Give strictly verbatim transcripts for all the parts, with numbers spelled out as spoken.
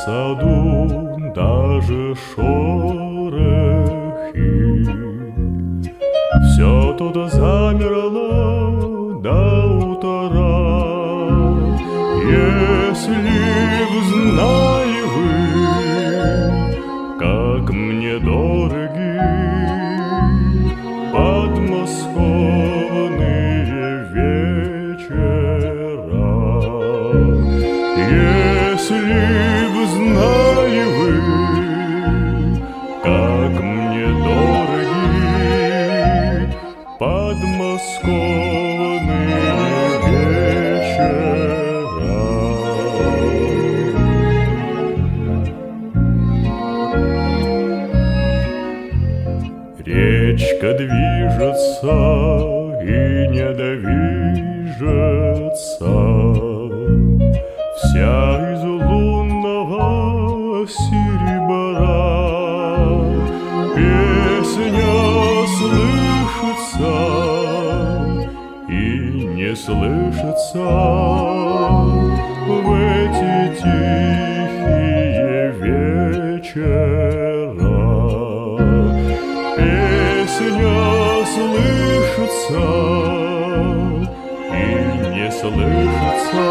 саду даже шорохи. Все тут замерло до утра. Если б знали вы, как мне дороги подмосковные вечера. Если б знали вы, как мне дороги подмосковные вечера. Речка движется и не движется, вся из лунного серебра. Песня слышится и не слышится в эти тихие вечера. Песня слышится и не слышится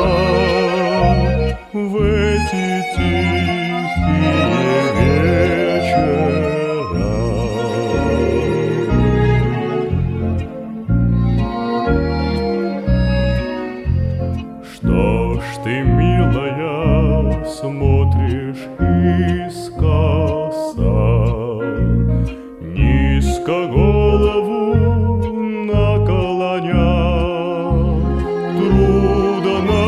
в эти тихие вечера. Что ж ты, милая, смотришь искоса, низко голову наклоня? Трудно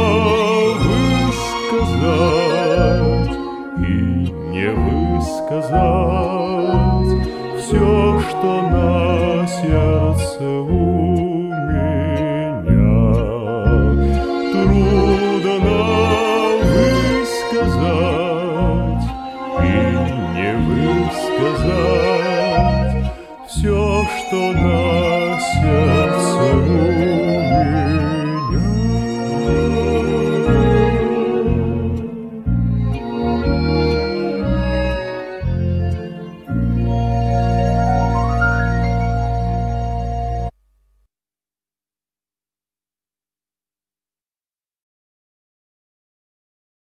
высказать и не высказать все, что на сердце у меня. Трудно высказать и не высказать все, что на